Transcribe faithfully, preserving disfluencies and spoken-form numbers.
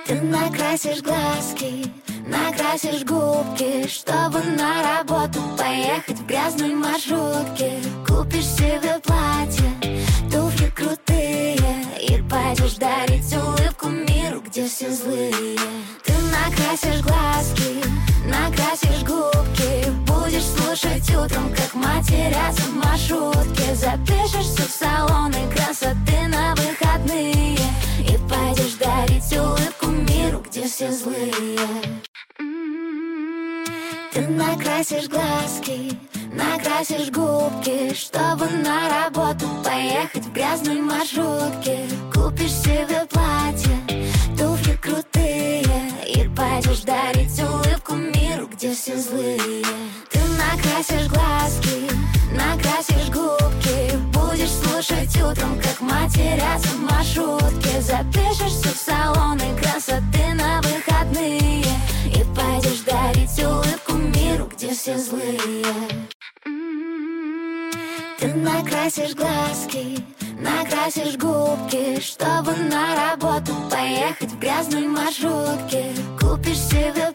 Ты накрасишь глазки, накрасишь губки, чтобы на работу поехать в грязной маршрутке. Купишь себе платье, туфли крутые и пойдешь дарить улыбку миру, где все злые. Ты накрасишь глазки, накрасишь губки, будешь слушать утром, как матерятся в маршрутке. Запишешься в салоны красоты на выходные и пойдешь дарить улыбку миру, где все злые. Ты накрасишь глазки, накрасишь губки, чтобы на работу поехать в грязной маршрутке. Купишь себе платье, туфли крутые и пойдешь дарить улыбку миру, где все злые. Ты накрасишь глазки, накрасишь губки, будешь слушать утром, как матерятся в маршрутке. Запишешься в салоны красоты на выходные и пойдешь дарить улыбку миру, где все злые. Ты накрасишь глазки, накрасишь губки, чтобы на работу поехать в грязной маршрутке. Купишь себе